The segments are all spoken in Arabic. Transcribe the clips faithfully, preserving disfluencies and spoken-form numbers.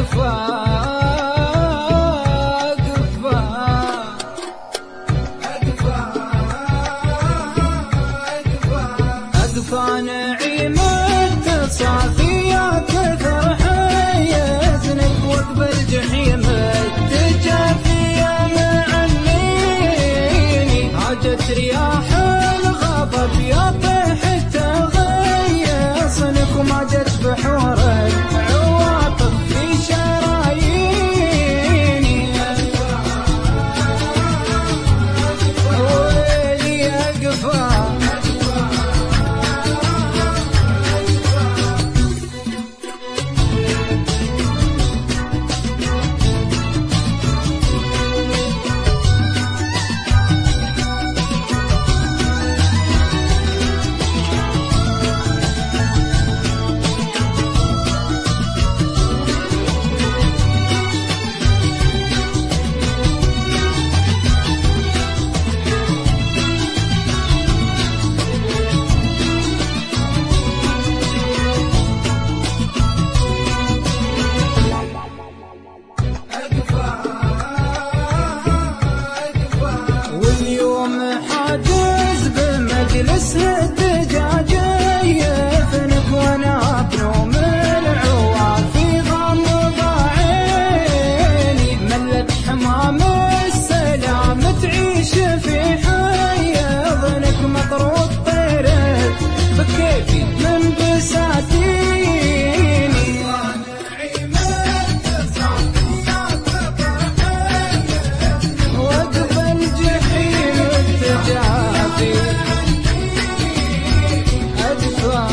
نعيم التصافي يا كثر حيزنك وقبل الجحيم التجافي يا معنيني هاجت رياح الغضب يا طيح تغيصنك وما جت بحورك عواطف في شراييني ويلي أقفى حاجز بمجلس الدجاجية فنك وانا بنوم العوار في غمض عيني ملك حمام السلام تعيش في حيضنك مطرود طيرك بكيفي من بساتيني وقف الجحيم التجافي أدفع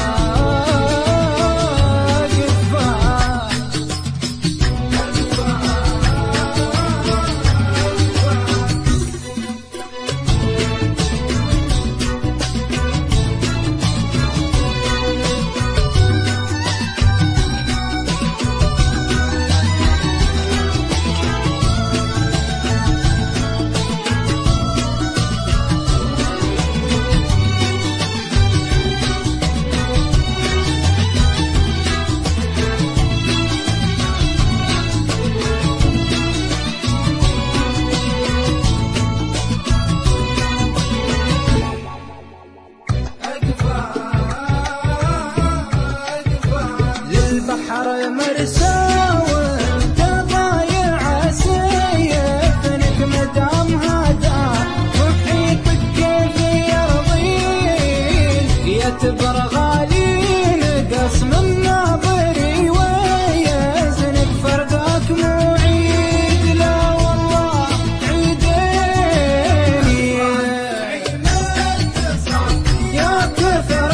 البحر مرسى وانت ضايع سيفنك مدام هذا محيطك كيف يرضين يتبر غالي نقص من ناظري ويزنك فرداك مو عيد لا والله عيديني يا كثر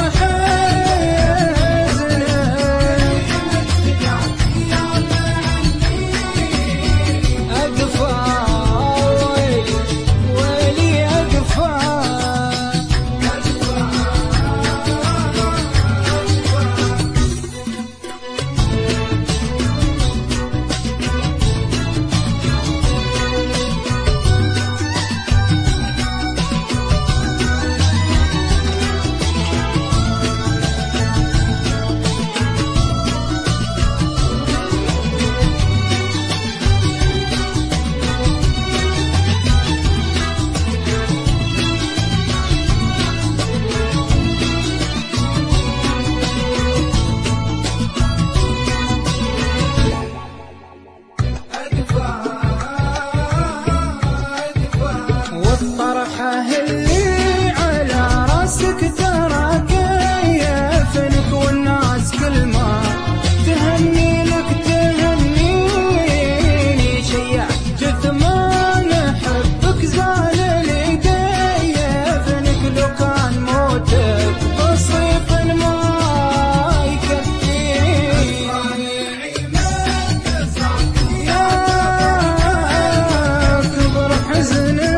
والطرحة اللي على راسك ترى كيفنك والناس كل ما تهني لك تهنيني شيع جثمان حبك زال لي كيفنك لو كان موتك بسيط ما يكفيني يا كبر حزنك